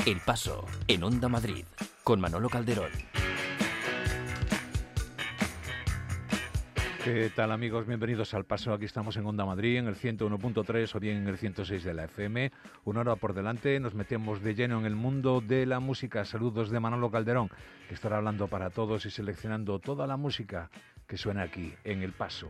El Paso, en Onda Madrid, con Manolo Calderón. ¿Qué tal, amigos? Bienvenidos al Paso. Aquí estamos en Onda Madrid, en el 101.3 o bien en el 106 de la FM. Una hora por delante, nos metemos de lleno en el mundo de la música. Saludos de Manolo Calderón, que estará hablando para todos y seleccionando toda la música que suena aquí, en El Paso.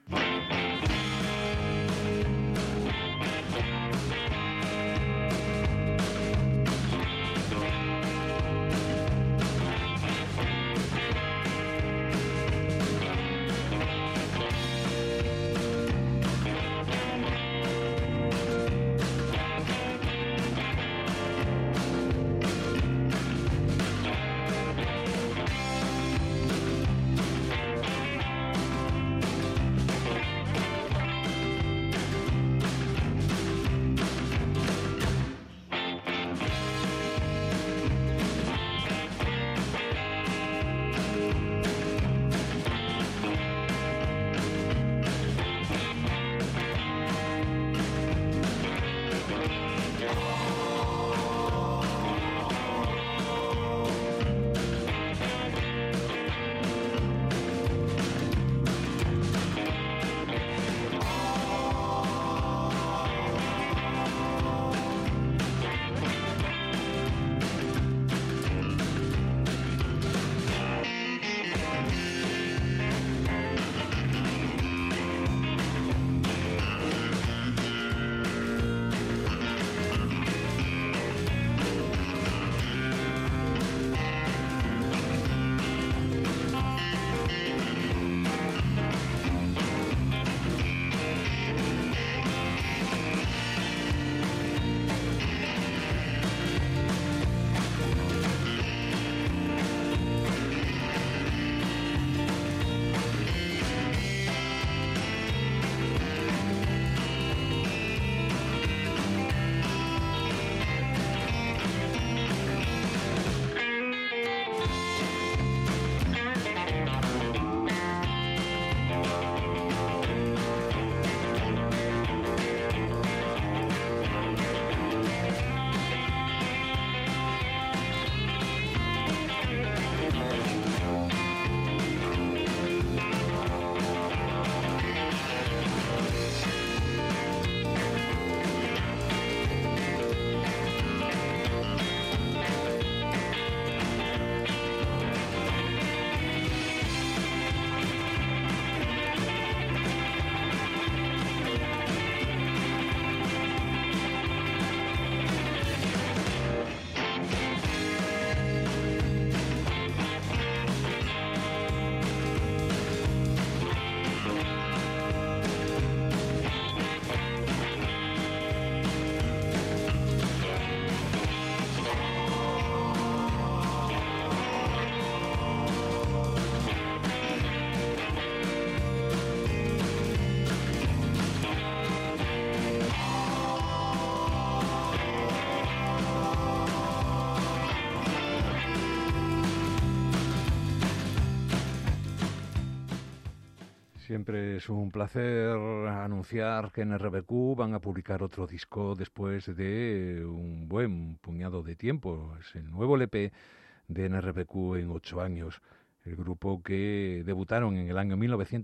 Siempre es un placer anunciar que en RBQ van a publicar otro disco después de un buen puñado de tiempo. Es el nuevo LP de NRBQ en 8 años. El grupo que debutaron en el año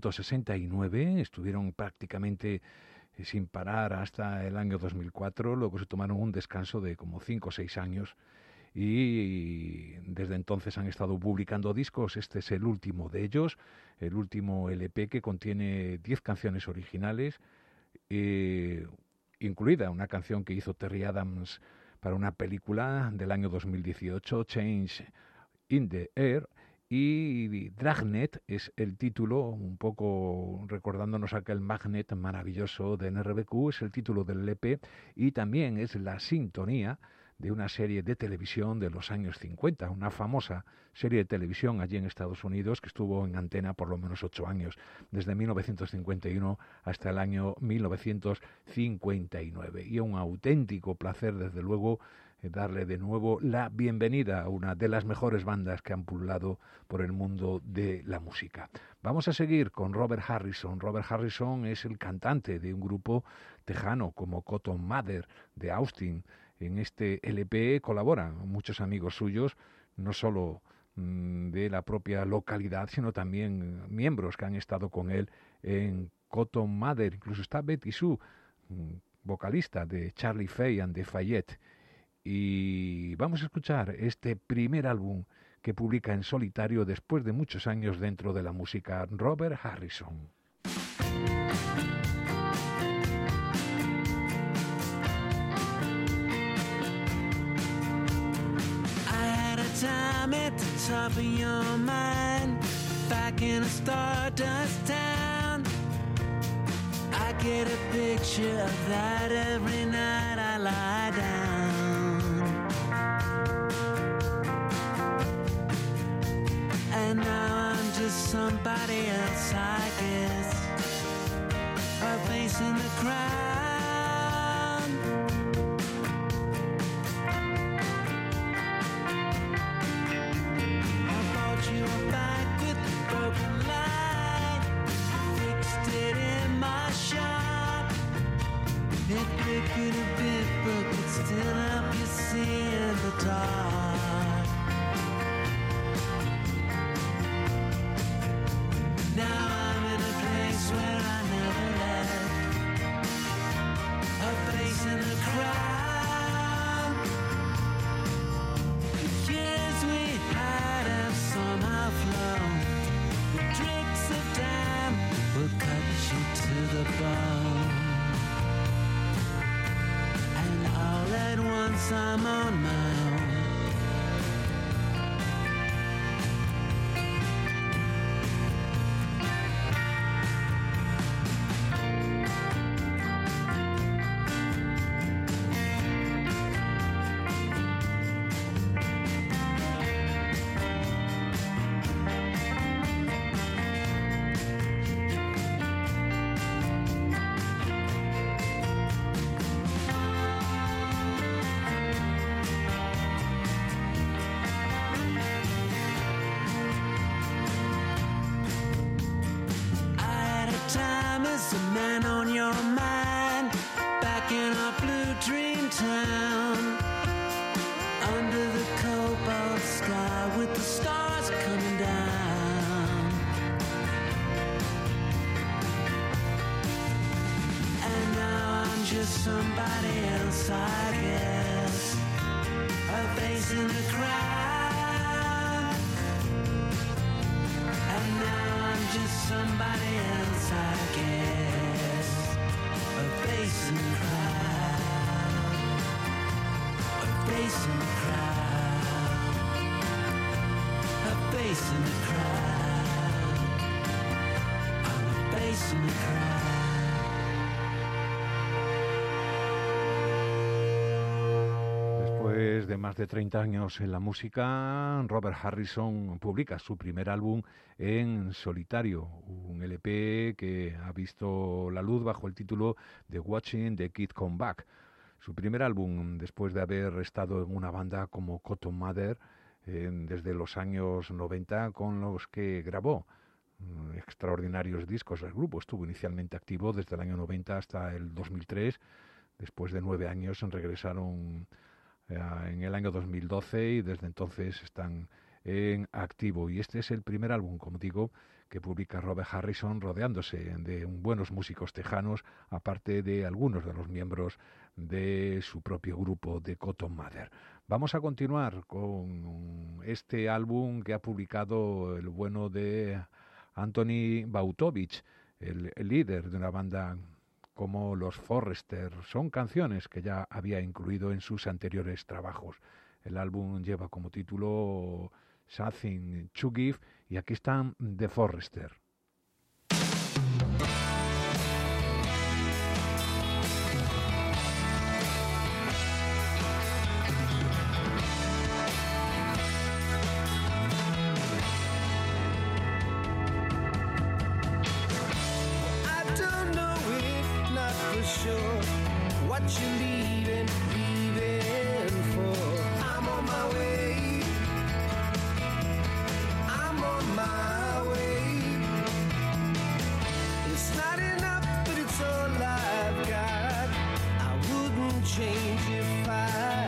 1969, estuvieron prácticamente sin parar hasta el año 2004, luego se tomaron un descanso de como 5 o 6 años y desde entonces han estado publicando discos. Este es el último de ellos, el último LP, que contiene 10 canciones originales, incluida una canción que hizo Terry Adams para una película del año 2018, Change in the Air, y Dragnet es el título, un poco recordándonos aquel Magnet maravilloso de NRBQ, es el título del LP y también es la sintonía de una serie de televisión de los años 50, una famosa serie de televisión allí en Estados Unidos que estuvo en antena por lo menos 8 años, desde 1951 hasta el año 1959. Y un auténtico placer, desde luego, darle de nuevo la bienvenida a una de las mejores bandas que han pululado por el mundo de la música. Vamos a seguir con Robert Harrison. Robert Harrison es el cantante de un grupo tejano como Cotton Mather de Austin. En este LP colaboran muchos amigos suyos, no solo de la propia localidad, sino también miembros que han estado con él en Cotton Mather. Incluso está Betty Sue, vocalista de Charlie Faye and the Fayette. Y vamos a escuchar este primer álbum que publica en solitario después de muchos años dentro de la música, Robert Harrison. Time at the top of your mind, back in a stardust town. I get a picture of that every night I lie down. And now I'm just somebody else, I guess, a face in the crowd. It flickered a bit, but could still help you see in the dark. Now I'm in a place where I never left, a place in the crowd. The years we had have somehow flown. The tricks of time will cut you to the bone. At once I'm on my own. Somebody else, I guess, a face in the crowd. And now I'm just somebody else, I guess, a face in the crowd, a face in the crowd, a face in the crowd, I'm a face in the crowd. Después de más de 30 años en la música, Robert Harrison publica su primer álbum en solitario, un LP que ha visto la luz bajo el título de Watching the Kid Come Back. Su primer álbum, después de haber estado en una banda como Cotton Mather desde los años 90, con los que grabó extraordinarios discos. El grupo estuvo inicialmente activo desde el año 90 hasta el 2003. Después de 9 años regresaron en el año 2012 y desde entonces están en activo. Y este es el primer álbum, como digo, que publica Robert Harrison, rodeándose de buenos músicos tejanos, aparte de algunos de los miembros de su propio grupo de Cotton Mather. Vamos a continuar con este álbum que ha publicado el bueno de Anthony Bautovich, el líder de una banda como los Forrester. Son canciones que ya había incluido en sus anteriores trabajos. El álbum lleva como título Something to Give y aquí están The Forrester. What you leaving for? I'm on my way. I'm on my way. It's not enough, but it's all I've got. I wouldn't change if I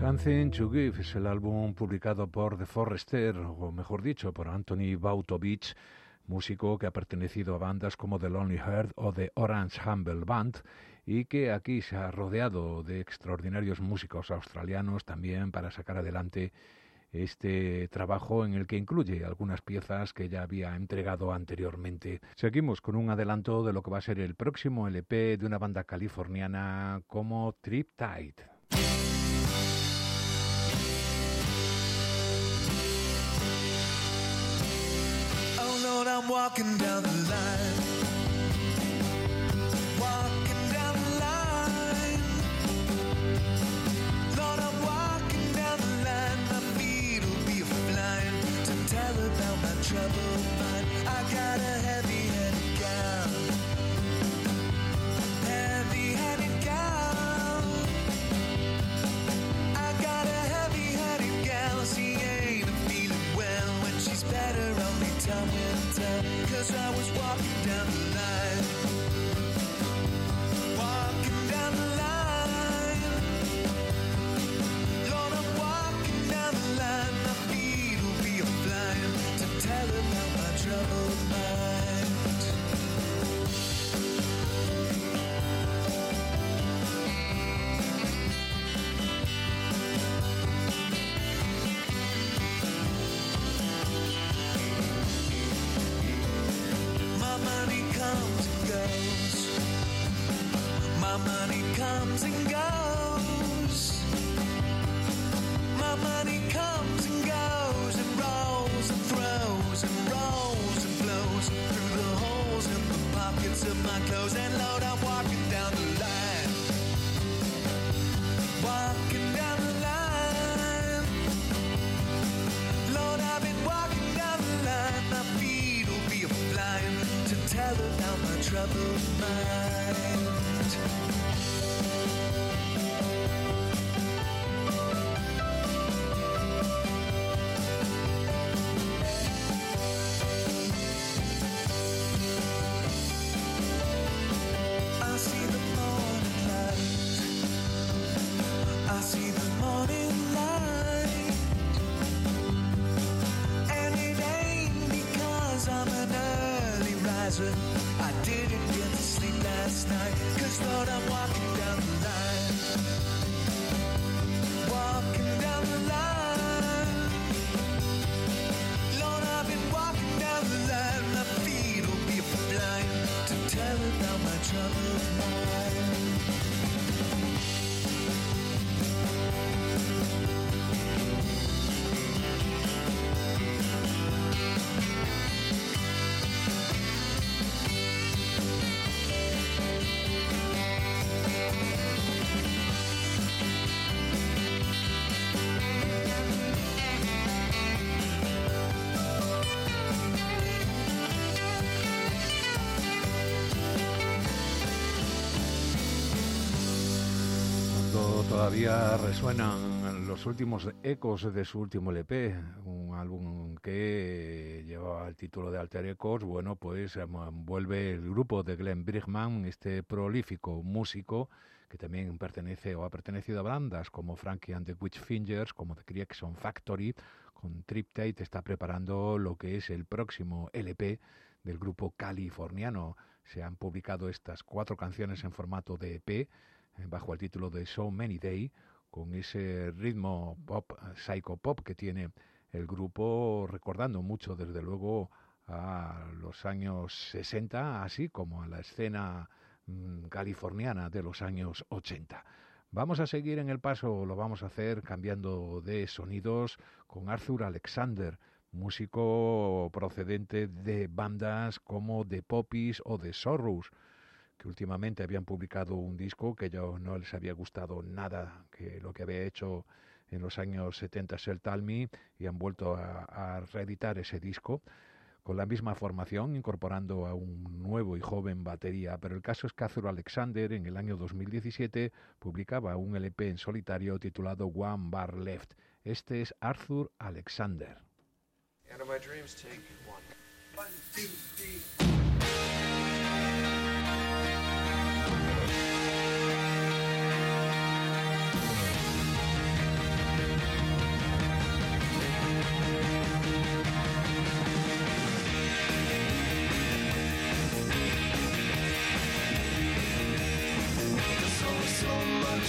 Something to Give es el álbum publicado por The Forester, o mejor dicho, por Anthony Bautovich, músico que ha pertenecido a bandas como The Lonely Heart o The Orange Humble Band, y que aquí se ha rodeado de extraordinarios músicos australianos también para sacar adelante este trabajo, en el que incluye algunas piezas que ya había entregado anteriormente. Seguimos con un adelanto de lo que va a ser el próximo LP de una banda californiana como Triptide. I'm walking down the line, walking down the line. Lord, I'm walking down the line. My feet will be flying to tell about my troubled mind. I got a heavy-headed gal, heavy-headed gal. I got a heavy-headed gal. She ain't feeling well. When she's better, only time will tell. 'Cause I was walking down the line, walking down the line. Lord, I'm walking down the line. My feet will be flying to tell about my troubled mind. My money comes and goes. My money comes and goes. My money comes and goes and rolls and throws and rolls and flows through the holes in the pockets of my clothes. And Lord, I'm walking down the line, walking down the line. Lord, I've been walking down the line. My feet will be flying to tell about my troubled mind. I see the morning light. I see the morning light. And it ain't because I'm an early riser. I didn't get to sleep last night. 'Cause Lord, I'm walking down the line, walking down the line. Lord, I've been walking down the line. My feet will be flying to tell about my troubled mind. Todavía resuenan los últimos ecos de su último LP, un álbum que lleva el título de Alter Ecos. Bueno, pues envuelve el grupo de Glenn Brigman, este prolífico músico que también pertenece o ha pertenecido a bandas como Frankie and the Witchfingers, como The Creation Factory. Con Triptide está preparando lo que es el próximo LP del grupo californiano. Se han publicado estas 4 canciones en formato de EP, bajo el título de So Many Day, con ese ritmo pop, psycho-pop que tiene el grupo, recordando mucho desde luego a los años 60, así como a la escena californiana de los años 80. Vamos a seguir en el paso, lo vamos a hacer cambiando de sonidos con Arthur Alexander, músico procedente de bandas como The Poppies o The Sorrows, que últimamente habían publicado un disco que yo no les había gustado nada, que lo que había hecho en los años 70 Sell Tell Me, y han vuelto a reeditar ese disco con la misma formación, incorporando a un nuevo y joven batería. Pero el caso es que Arthur Alexander en el año 2017 publicaba un LP en solitario titulado One Bar Left. Este es Arthur Alexander. Out of my dreams, take one. 1, 2, 3.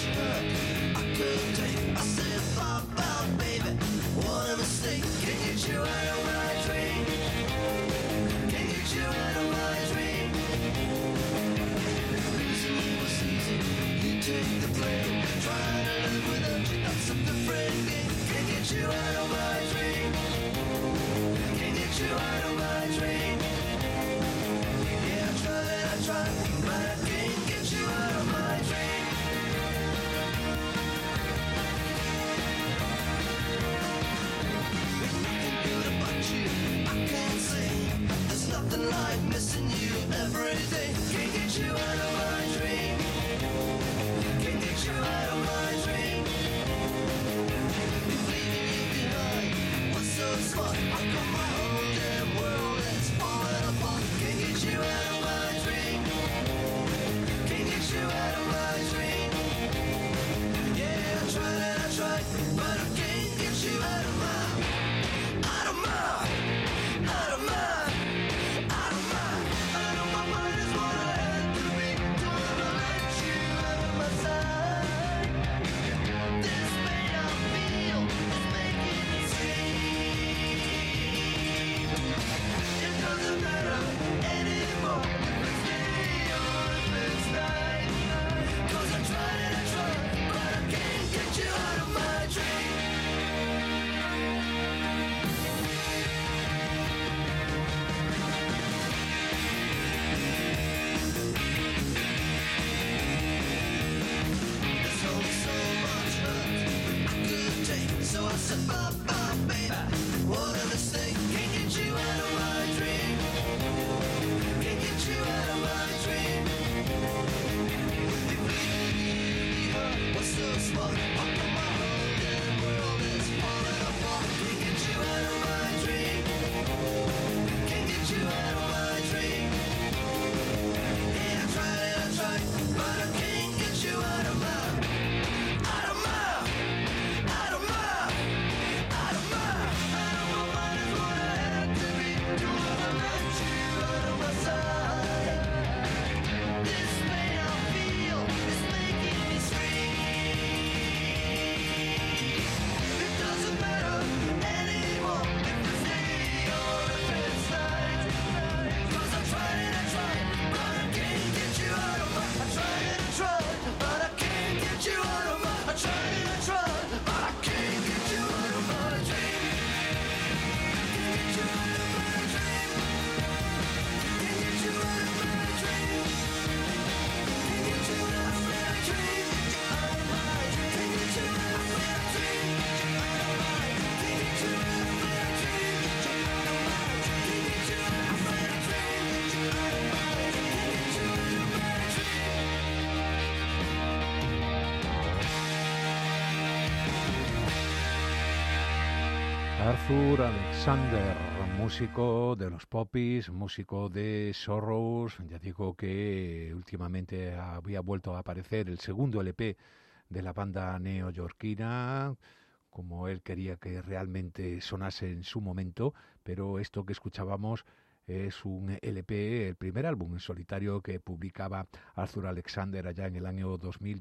Arthur Alexander, músico de los Poppies, músico de Sorrows. Ya digo que últimamente había vuelto a aparecer el segundo LP de la banda neoyorquina, como él quería que realmente sonase en su momento, pero esto que escuchábamos es un LP, el primer álbum en solitario que publicaba Arthur Alexander allá en el año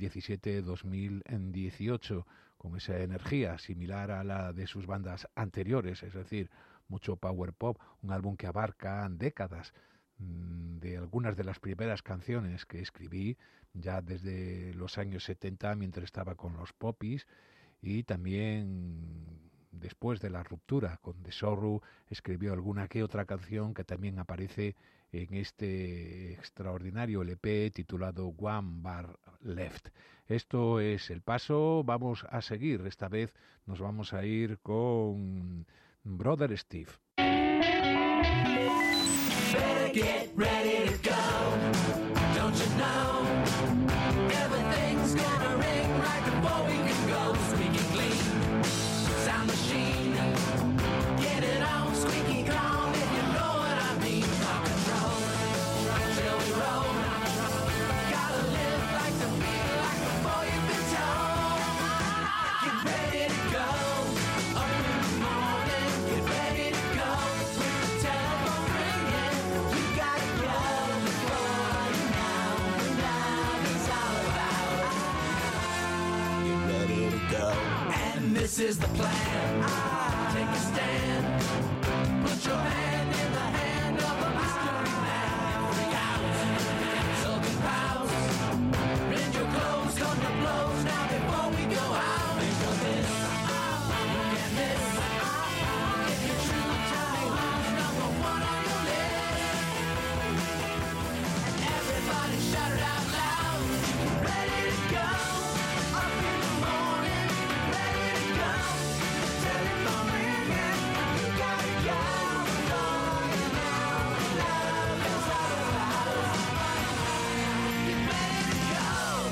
2017-2018, con esa energía similar a la de sus bandas anteriores, es decir, mucho power pop, un álbum que abarca décadas de algunas de las primeras canciones que escribí ya desde los años 70 mientras estaba con los Poppies, y también después de la ruptura con The Sorrow escribió alguna que otra canción que también aparece en este extraordinario LP titulado One Bar Left. Esto es El Paso, vamos a seguir, esta vez nos vamos a ir con Brother Steve. Better get ready to go. Don't you know? Everything's gonna ring right before we can go. Squeaky clean, sound machine. Get it on, squeaky calm, if you know what I mean. Rock and roll, till we roll. Gotta live like the beat, like before you've been told. Get ready to go. Up in the morning, get ready to go. With the telephone ringing, you gotta go. This is the plan. Take a stand. Put your hand in the hand of a mystery man. Freak out. Sulking pals. Rend your clothes, come to blows. Now before we go out, think of this. Look at this. If you're true, tell me who's number one on your list. And everybody shout it out loud. Ready to go. Up in the morning. Ready to go. Telephone ringing. You gotta go. Going out. Love is all about. Get ready to go.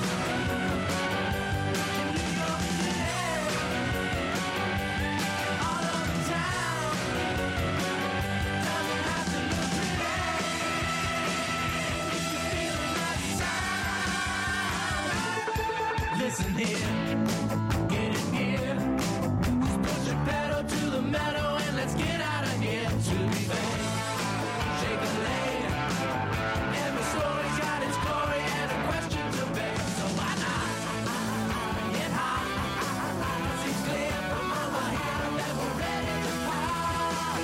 In New York City. All over town. Doesn't have to look pretty. If you feel that sound. Listen here. Get in gear. Just push your pedal to the meadow and let's get out of here. To be fair, shake a leg. Every story's got its glory and a question to bear. So why not get high? Seems clear from all my hair that we're ready to part.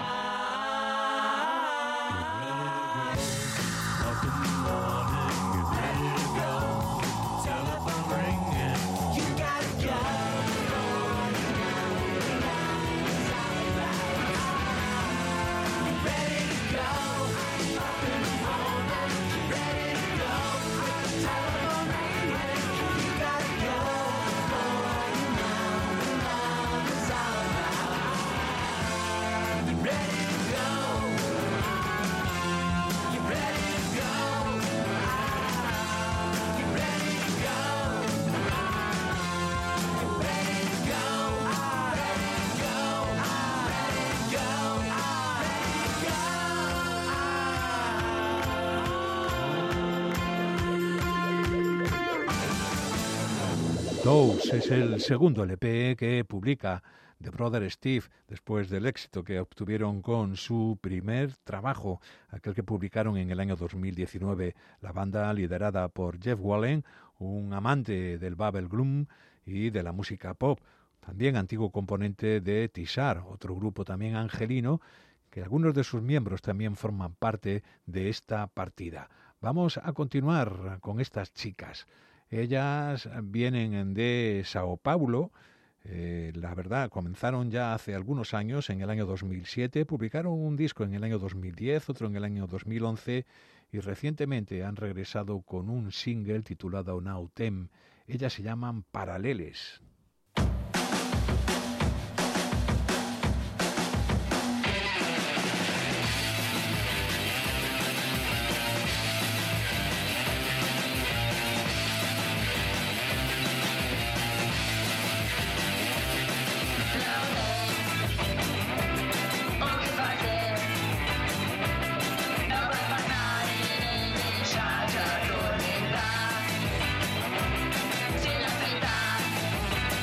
Up in the morning, you're ready to go. Telephone ringing, you gotta go. You're ready to go. Up in the morning, you're ready to go. With the telephone ringing, you gotta go. You know love is all about. You're ready to go. You're ready to go. You're ready to go. You're ready to go. Ready to go. Ready to go. Toes es el segundo LP que publica The Brother Steve después del éxito que obtuvieron con su primer trabajo, aquel que publicaron en el año 2019. La banda, liderada por Jeff Wallen, un amante del bubblegum y de la música pop, también antiguo componente de Tishar, otro grupo también angelino, que algunos de sus miembros también forman parte de esta partida. Vamos a continuar con estas chicas. Ellas vienen de Sao Paulo. La verdad, comenzaron ya hace algunos años, en el año 2007, publicaron un disco en el año 2010, otro en el año 2011 y recientemente han regresado con un single titulado Now Tem. Ellas se llaman Paraleles. Sin la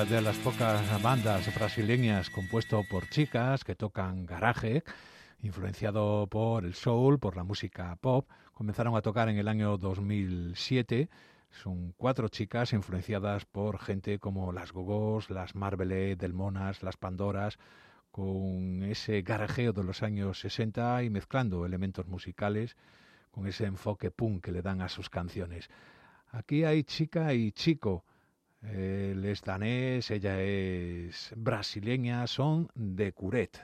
de las pocas bandas brasileñas compuesto por chicas que tocan garage, influenciado por el soul, por la música pop. Comenzaron a tocar en el año 2007. Son 4 chicas influenciadas por gente como las Gogos, las Marvelette, Delmonas, las Pandoras, con ese garajeo de los años 60 y mezclando elementos musicales con ese enfoque punk que le dan a sus canciones. Aquí hay chica y chico. Él es danés, ella es brasileña, son de Curet.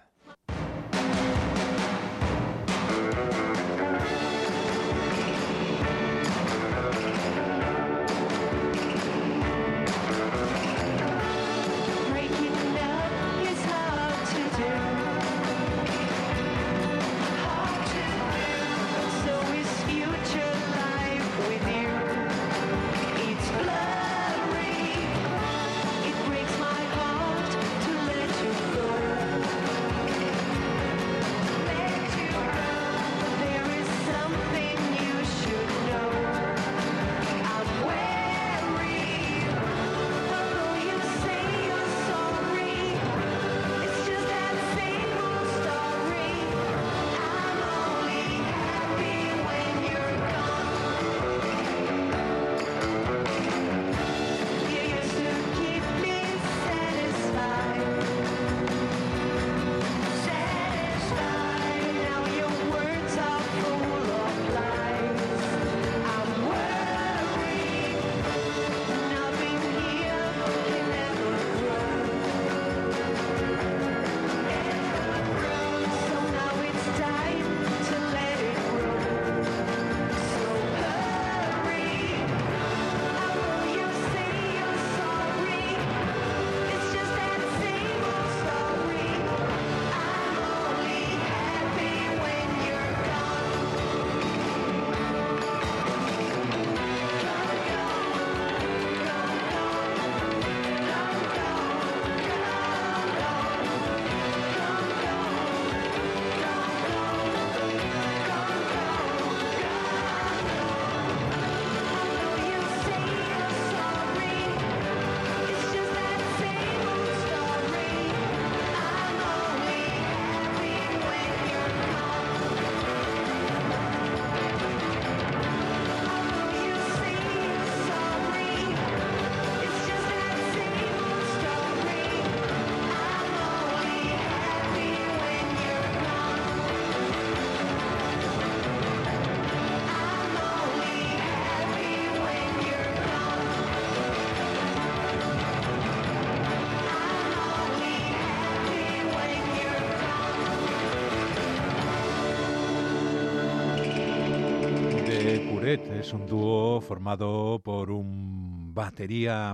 Es un dúo formado por un batería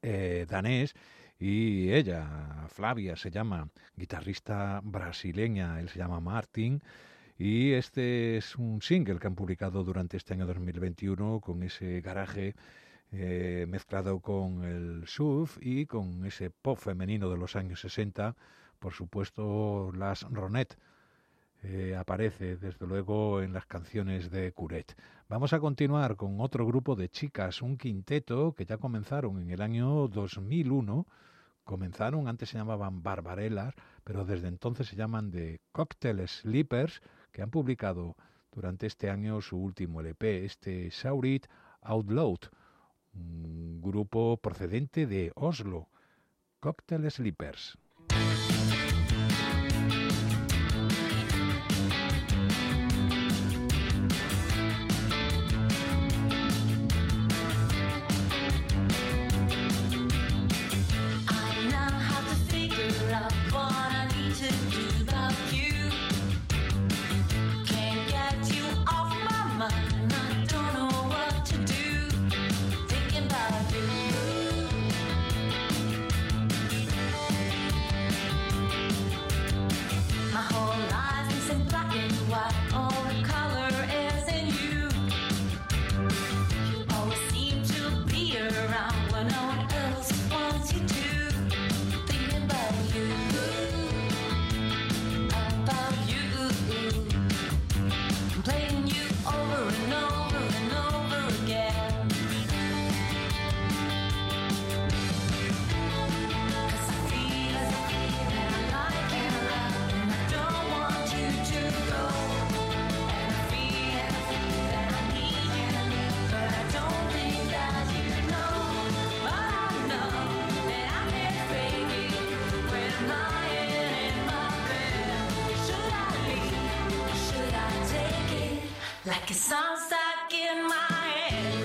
danés y ella, Flavia se llama, guitarrista brasileña, él se llama Martin, y este es un single que han publicado durante este año 2021 con ese garaje mezclado con el surf y con ese pop femenino de los años 60, por supuesto las Ronettes. Aparece desde luego en las canciones de Curet. Vamos a continuar con otro grupo de chicas, un quinteto que ya comenzaron en el año 2001. Comenzaron, antes se llamaban Barbarellas, pero desde entonces se llaman The Cocktail Sleepers, que han publicado durante este año su último LP, este Shout It Out Loud, un grupo procedente de Oslo, Cocktail Sleepers. like a song stuck in my head.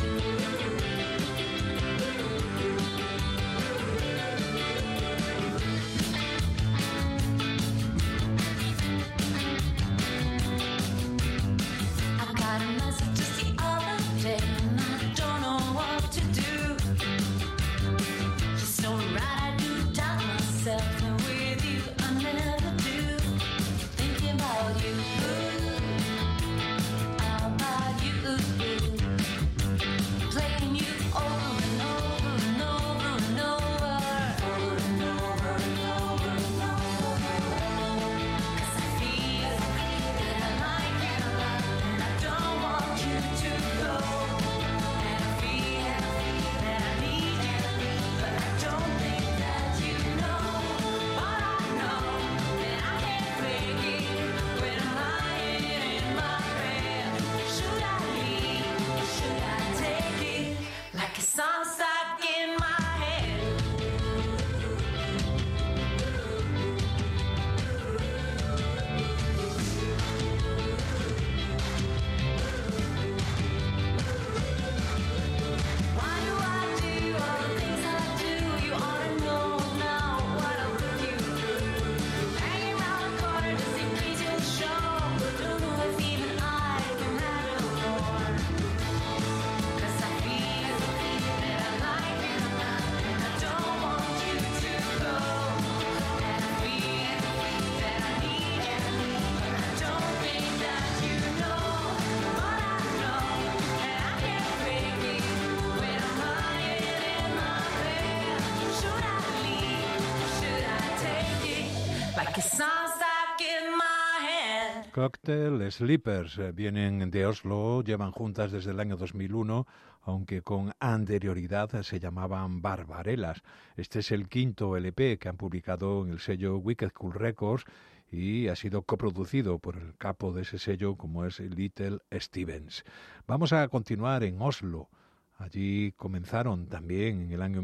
I got a message just the other day, and I don't know what to do. It's no right, I do doubt myself, and with you I never do. Thinking about you, about you, playing you over and over and over and over, over and over and over and over. 'Cause I feel that I like you a lot, and I don't want you to go. And I feel that I need you, but I don't think that you know. But I know that I can't fake it when I'm lying in my bed. Should I leave or should I take it like a song stuck in my head? Why do I do all the things I do? You ought to know now what I'm with you. Hanging around the corner to see retail show. Don't know if even I can handle more. 'Cause I feel that I like you a lot, and I don't want you to go. And I feel that I need you, but I don't think that you know. But I know that I can't fake it when I'm lying in my bed. Should I leave or should I take it like a song stuck in my head? Cocktail Slippers vienen de Oslo, llevan juntas desde el año 2001, aunque con anterioridad se llamaban Barbarelas. Este es el quinto LP que han publicado en el sello Wicked Cool Records y ha sido coproducido por el capo de ese sello, como es Little Stevens. Vamos a continuar en Oslo. Allí comenzaron también en el año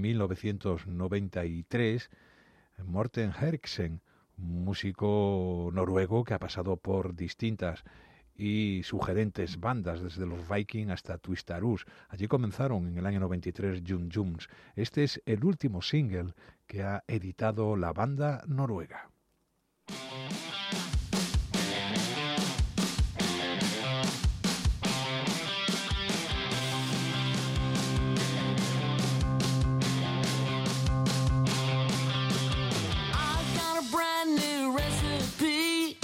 1993 Morten Herksen, un músico noruego que ha pasado por distintas y sugerentes bandas, desde los Viking hasta Twistarus. Allí comenzaron en el año 93 Jum Jums. Este es el último single que ha editado la banda noruega. I've got a brand new recipe.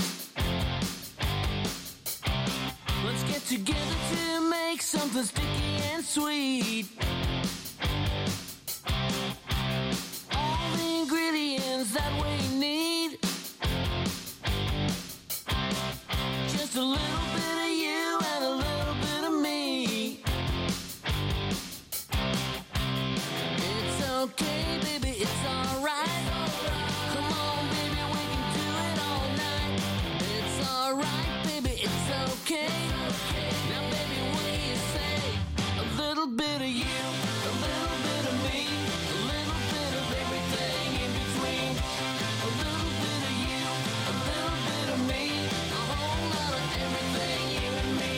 Let's get together to make something sticky and sweet. All the ingredients that we need. Just a little bit of you and a little bit of me. It's okay, baby, it's alright. Come on, baby, we can do it all night. It's alright, baby, it's okay. Now, baby, what do you say? A little bit of you, a little bit of me, a little bit of everything in between. A little bit of you, a little bit of me, a whole lot of everything, you and me.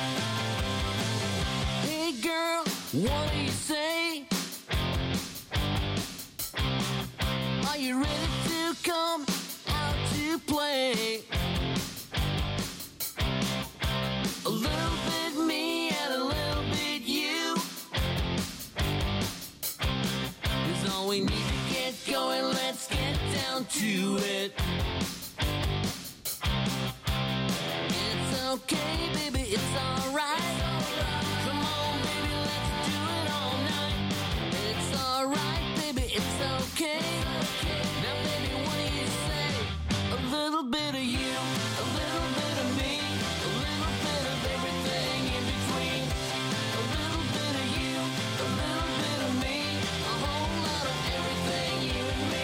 Hey, girl, what do you say? Are you ready to come out to play? A little bit me and a little bit you is all we need to get going. Let's get down to it. It's okay, baby, it's alright. Come on, baby, let's do it all night. It's alright, baby, it's okay. Now, baby, what do you say? A little bit of you, a little bit of me, a little bit of everything in between. A little bit of you, a little bit of me, a whole lot of everything, you and me.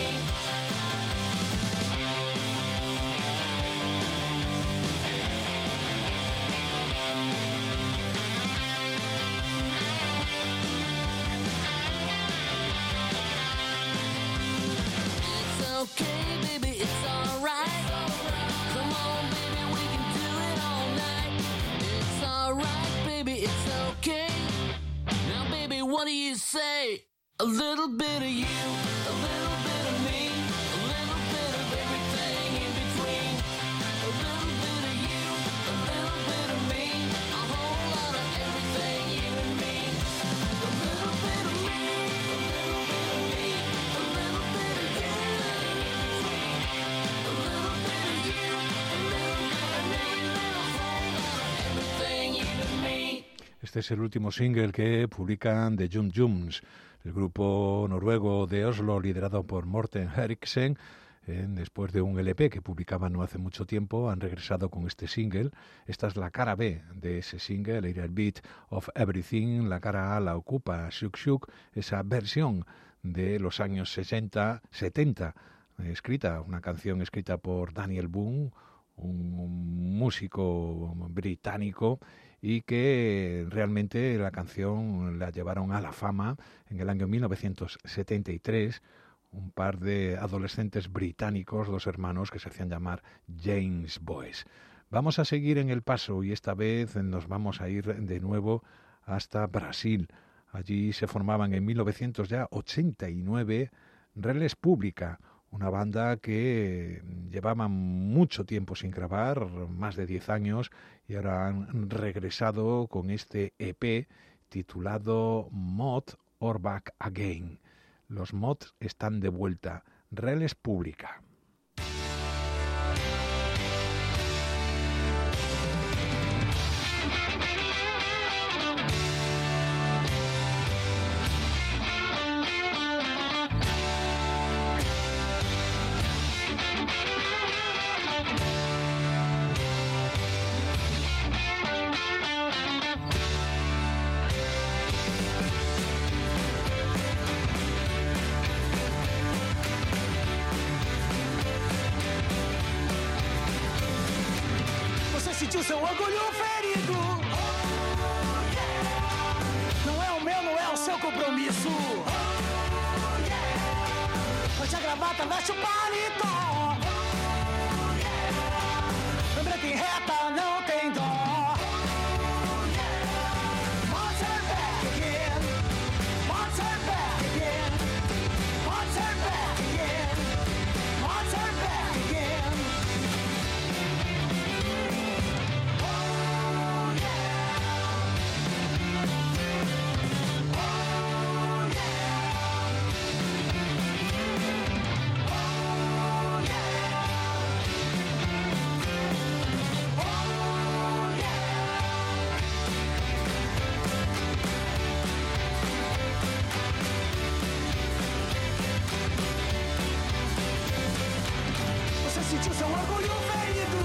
what do you say? A little bit of you, a little bit of me, a little bit of everything in between. A little bit of you, a little bit of me, a whole lot of everything, you and me. A little bit of me, a little bit of me, a little bit of you. A little bit of you, a little bit of me, a whole lot of everything, you and me. Este es el último single que publican The Jum Jums, el grupo noruego de Oslo liderado por Morten Henriksen. Después de un LP que publicaban no hace mucho tiempo, han regresado con este single. Esta es la cara B de ese single, A Little Bit of Everything. La cara A la ocupa Shuk Shuk, esa versión de los años 60, 70, una canción escrita por Daniel Boone, un músico británico, y que realmente la canción la llevaron a la fama en el año 1973, un par de adolescentes británicos, dos hermanos que se hacían llamar James Boys. Vamos a seguir en el paso y esta vez nos vamos a ir de nuevo hasta Brasil. Allí se formaban en 1989 Reles Pública, una banda que llevaba mucho tiempo sin grabar, más de 10 años, y ahora han regresado con este EP titulado Mod or Back Again. Los Mods están de vuelta. Reles Pública. Sentiu seu orgulho ferido. Não é o meu, não é o seu compromisso. Hoje a gravata veste o paletó. Lembra que reta não tem dó. Monster back again. Monster back again. Monster back again. Monster back again. Sentiu seu orgulho ferido.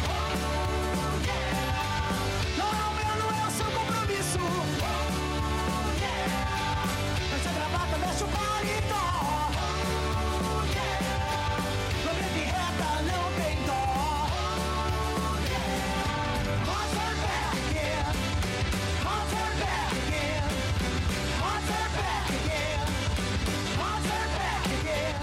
Não é o meu, não é o seu compromisso. Veste a gravata, veste o paletó. Lembra que reta não tem dó. Monster back again. Monster back again. Monster back again. Monster back again.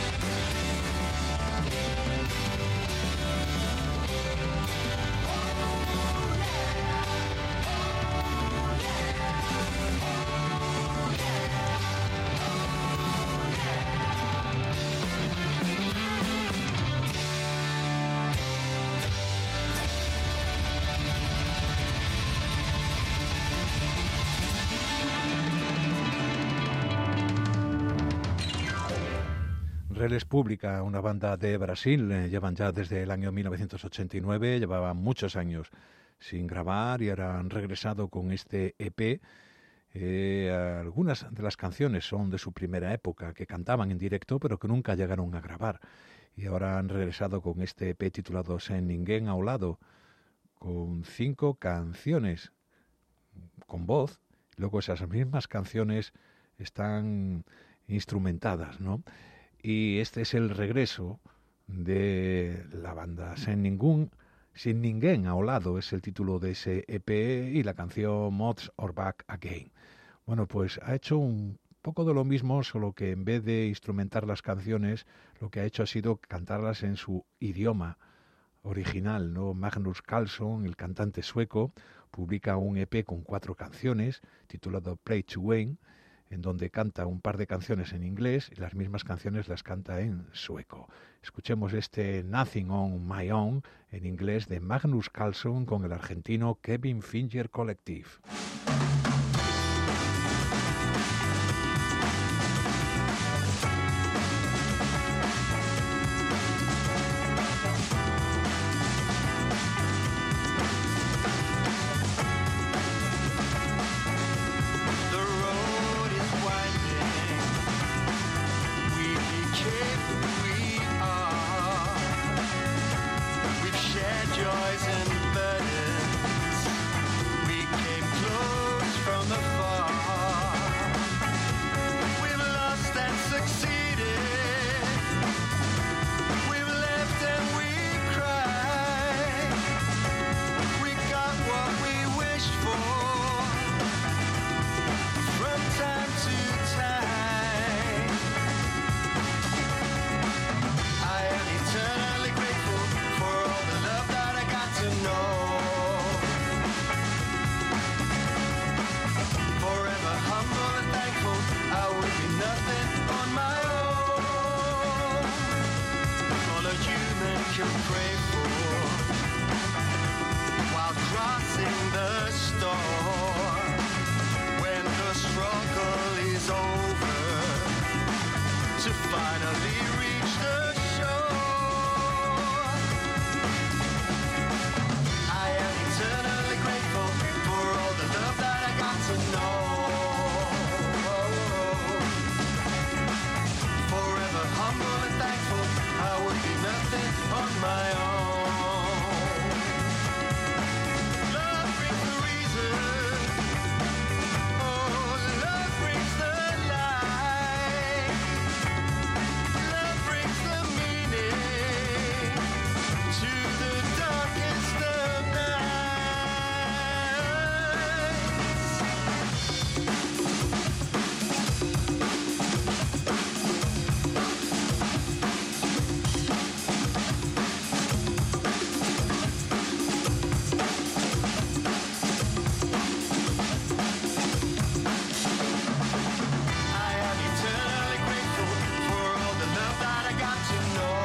Reles Pública, una banda de Brasil, llevan ya desde el año 1989, llevaban muchos años sin grabar y ahora han regresado con este EP. Algunas de las canciones son de su primera época, que cantaban en directo pero que nunca llegaron a grabar. Y ahora han regresado con este EP titulado Sen Ninguén ao Lado, con 5 canciones con voz. Luego esas mismas canciones están instrumentadas, ¿no? Y este es el regreso de la banda Sin Ninguén ao Lado, es el título de ese EP, y la canción Mods or Back Again. Bueno, pues ha hecho un poco de lo mismo, solo que en vez de instrumentar las canciones, lo que ha hecho ha sido cantarlas en su idioma original, ¿no? Magnus Carlsson, el cantante sueco, publica un EP con 4 canciones, titulado Play to Win, en donde canta un par de canciones en inglés y las mismas canciones las canta en sueco. Escuchemos este Nothing on My Own en inglés de Magnus Carlsson con el argentino Kevin Finger Collective. Joys and burdens, we came close from afar. We've lost and succeeded, we've left and we've cried. We got what we wished for from time to time. I am eternally grateful for all the love that I got to know. Forever humble and thankful, I would be nothing on my own. All a human can pray for while crossing the storm. When the struggle is over, to finally reach the shore. I am eternally grateful for all the love that I got to know. Forever humble and thankful, I would be nothing on my own. Love brings the reason, oh, love brings the light. Love brings the meaning to the darkest of nights. I am eternally grateful for all the love that I got to know.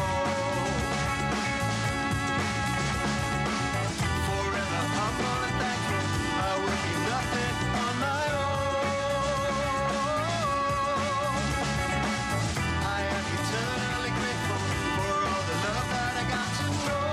Forever humble and thankful, I would be nothing on my own. I am eternally grateful for all the love that I got to know.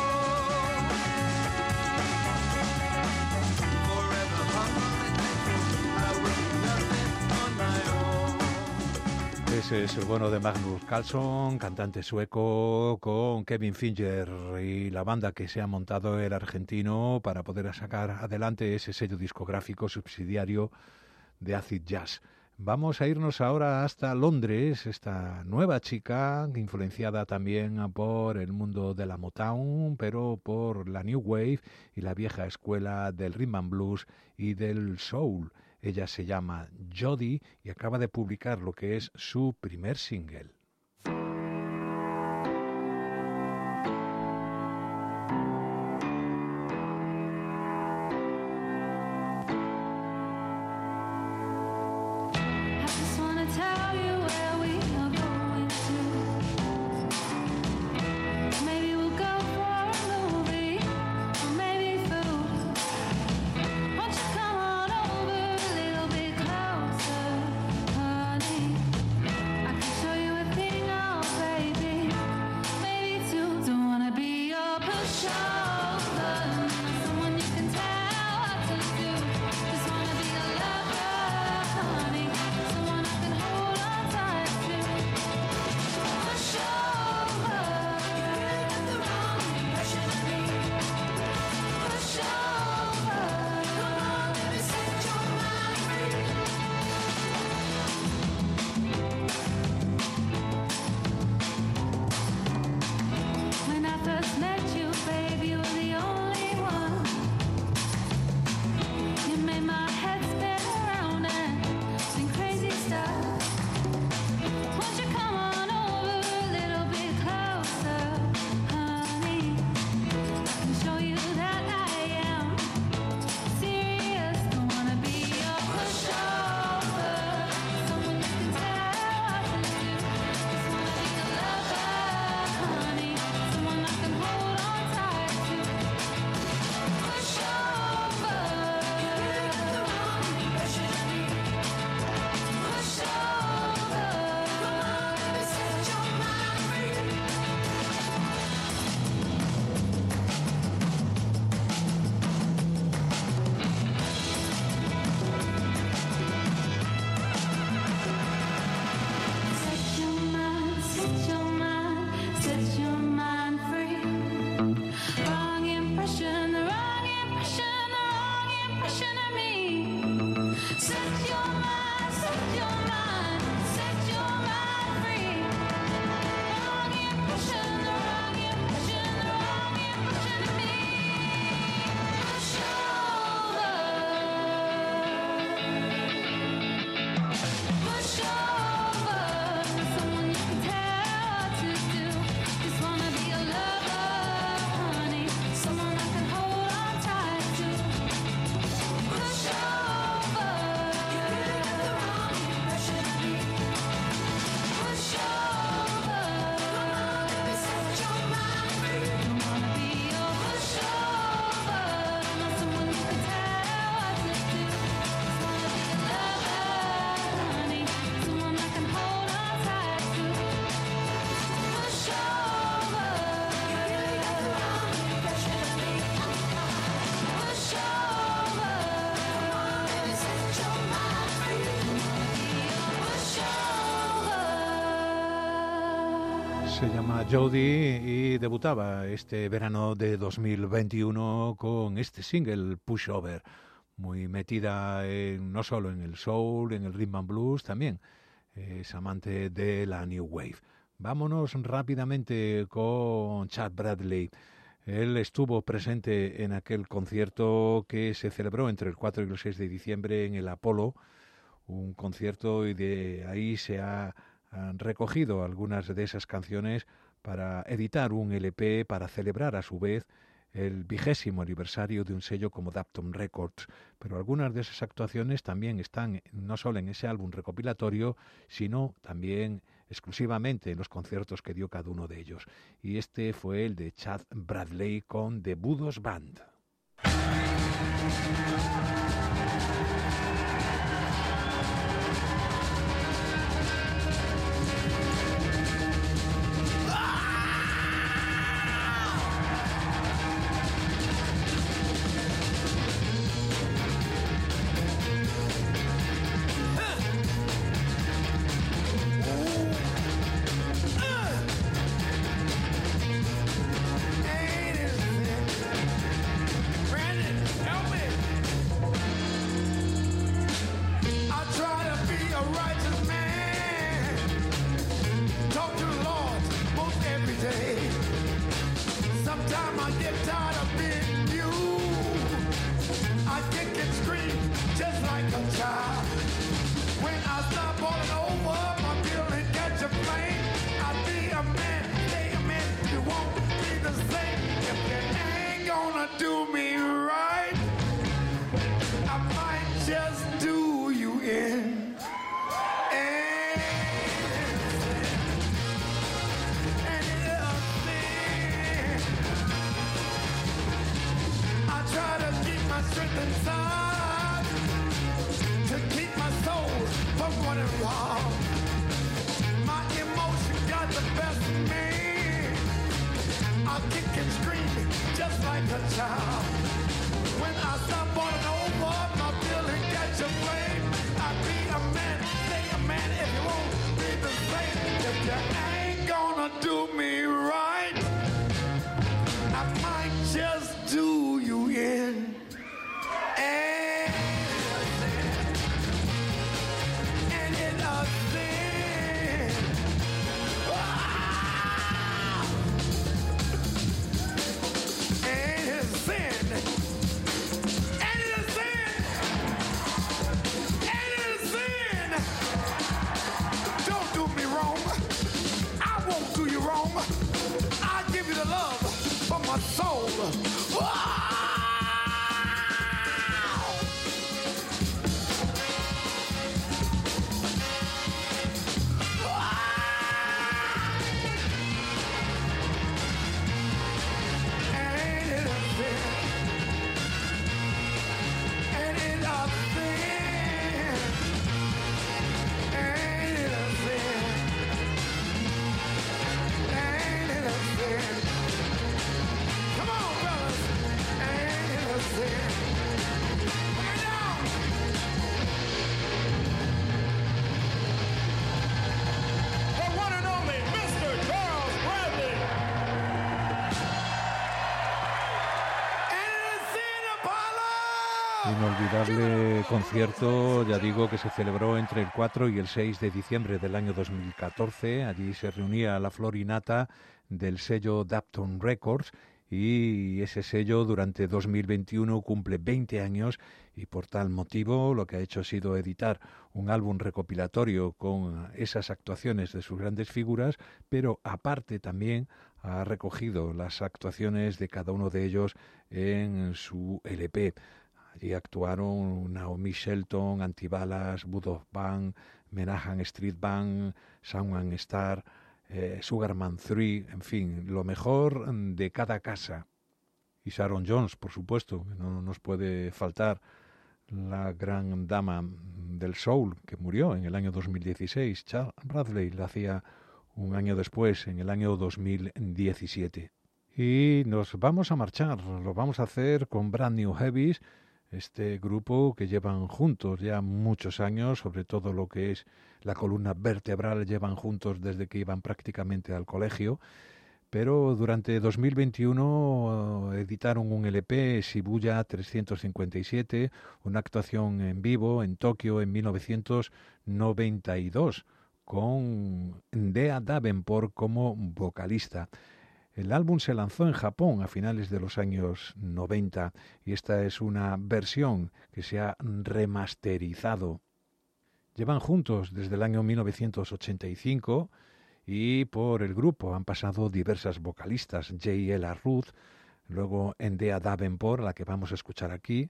Forever humble and thankful, I would be nothing on my own. Ese es el bueno de Magnus Carlsson, cantante sueco, con Kevin Finger y la banda que se ha montado el argentino para poder sacar adelante ese sello discográfico subsidiario de Acid Jazz. Vamos a irnos ahora hasta Londres, esta nueva chica, influenciada también por el mundo de la Motown, pero por la New Wave y la vieja escuela del Rhythm and Blues y del Soul. Ella se llama Jody y acaba de publicar lo que es su primer single. I just wanna tell you where we are going to. Maybe we'll go for a movie, or maybe food. Won't you come on over a little bit closer, honey? I can show you a thing, oh baby. Maybe two. Don't wanna be your pushover, someone you can tell what to do. Just wanna be a lover, honey, someone I can hold on tight to. Pushover, you got the wrong impression of me. Pushover, come on, let me set your mind free. When I first met you, baby, se llama Jody y debutaba este verano de 2021 con este single Pushover, muy metida no solo en el soul, en el rhythm and blues, también es amante de la New Wave. Vámonos rápidamente con Chad Bradley. Él estuvo presente en aquel concierto que se celebró entre el 4 y el 6 de diciembre en el Apollo, un concierto, y de ahí se han recogido algunas de esas canciones para editar un LP para celebrar a su vez el 20º aniversario de un sello como Dapton Records. Pero algunas de esas actuaciones también están no solo en ese álbum recopilatorio, sino también exclusivamente en los conciertos que dio cada uno de ellos. Y este fue el de Chad Bradley con The Budos Band. Inolvidable concierto, ya digo, que se celebró entre el 4 y el 6 de diciembre del año 2014. Allí se reunía la flor y nata del sello Dapton Records, y ese sello durante 2021 cumple 20 años, y por tal motivo lo que ha hecho ha sido editar un álbum recopilatorio con esas actuaciones de sus grandes figuras, pero aparte también ha recogido las actuaciones de cada uno de ellos en su LP. Allí actuaron Naomi Shelton, Antibalas, Budos Band, Menahan Street Band, Sound & Star, Sugarman 3, en fin, lo mejor de cada casa. Y Sharon Jones, por supuesto, que no nos puede faltar, la gran dama del soul que murió en el año 2016. Chad Bradley la hacía un año después, en el año 2017. Y nos vamos a marchar, lo vamos a hacer con Brand New Heavies, Este grupo que llevan juntos ya muchos años, sobre todo lo que es la columna vertebral, llevan juntos desde que iban prácticamente al colegio, pero durante 2021 editaron un LP, Shibuya 357, una actuación en vivo en Tokio en 1992, con Ndea Davenport como vocalista. El álbum se lanzó en Japón a finales de los años 90 y esta es una versión que se ha remasterizado. Llevan juntos desde el año 1985 y por el grupo han pasado diversas vocalistas, J.L. Ruth, luego Ndea Davenport, la que vamos a escuchar aquí,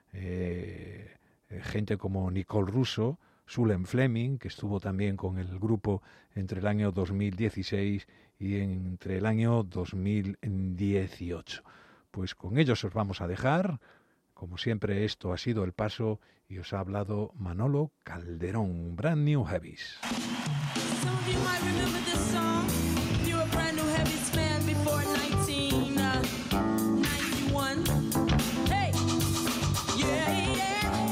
gente como Nicole Russo, Sulen Fleming, que estuvo también con el grupo entre el año 2016 y entre el año 2018. Pues con ellos os vamos a dejar. Como siempre, esto ha sido El Paso y os ha hablado Manolo Calderón, Brand New Heavies. Some of you might remember this song. You were a brand new Heavies fan before 1991. Hey, yeah, yeah.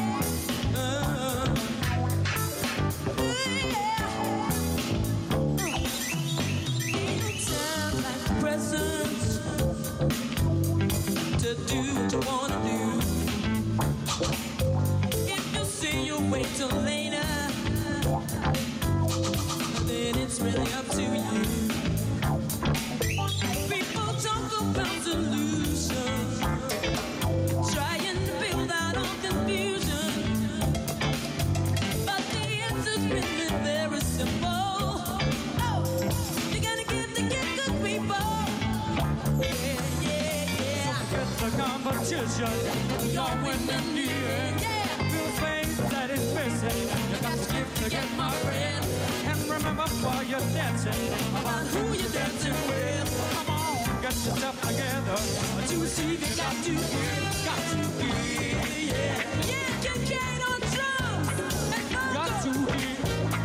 To do what you wanna do. If you say you'll wait till later, then it's really up to you. People talk about solutions, trying to build out all confusion, but the answer's really very simple. Oh, you gotta give the gift to people. The competition, you're winning the end. Feel space that is missing. You got to give to get my friend. And remember while you're dancing about who you're dancing with. Come on, get yourself together. To see you got to give, yeah. Yeah, you get on drums and Got to give.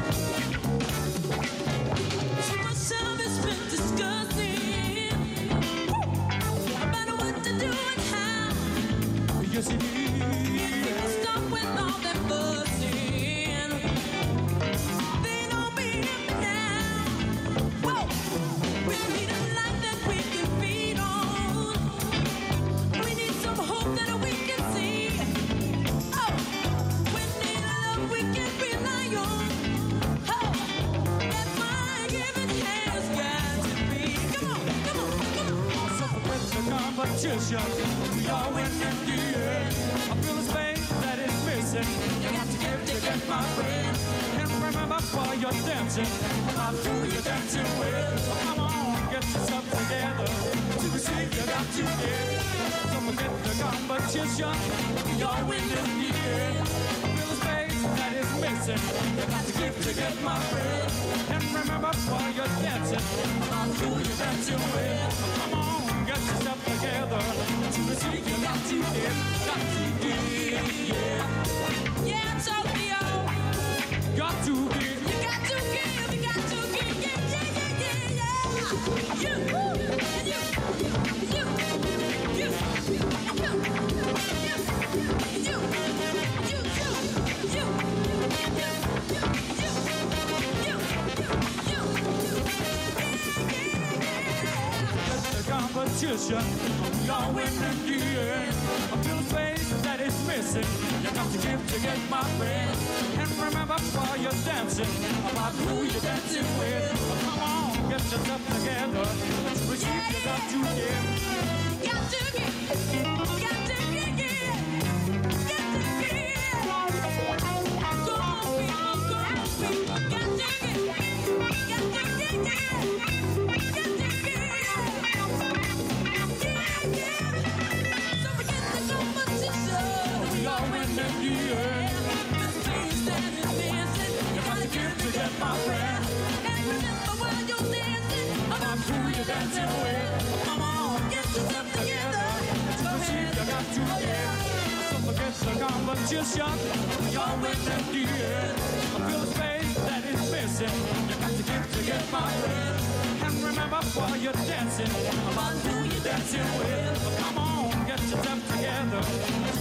So much time has been discussing about what to do and how. Yes, it is. People stop with all that buzzing. They don't mean it now. Whoa, we need a light that we can feed on. We need some hope that we can see. Oh, we need a love we can rely on. Oh, that mind-giving has got to be. Come on, come on, come on. So with the competition, we are winning the end. I feel a space that is missing. You got to give to get my friend. And remember while you're dancing about who you're dancing with. Come on, get yourself together. To receive, you got to give. So forget the competition. We are winning the end. I feel a space that is missing. You got to give to get my friend. And remember while you're dancing about who you're dancing with. Come on, get yourself together. To receive, you got to give, yeah. Yeah, Tokyo. Got to give. You got to give, you got to give, yeah, yeah, yeah, yeah, yeah. You, The competition, you're winning the end. I feel a space that is missing. You got to give to get my friend. And remember while you're dancing about who you're dancing with. Come on, get yourself together. To receive, you got to give. got to give, got to give, got to give. Go on, people, got to give, got to give, got to give. So forget the competition. We are winning the end. This thing's that is missing. You got to give to get my friend. And remember while you're dancing about who you're dancing with. Come on, get yourself together. To receive, you got to give. So forget the competition. We are winning the end. I feel a space that is missing. You got to give to get my friend. And remember while you're dancing about who you're dancing with. Come on, get yourself together. To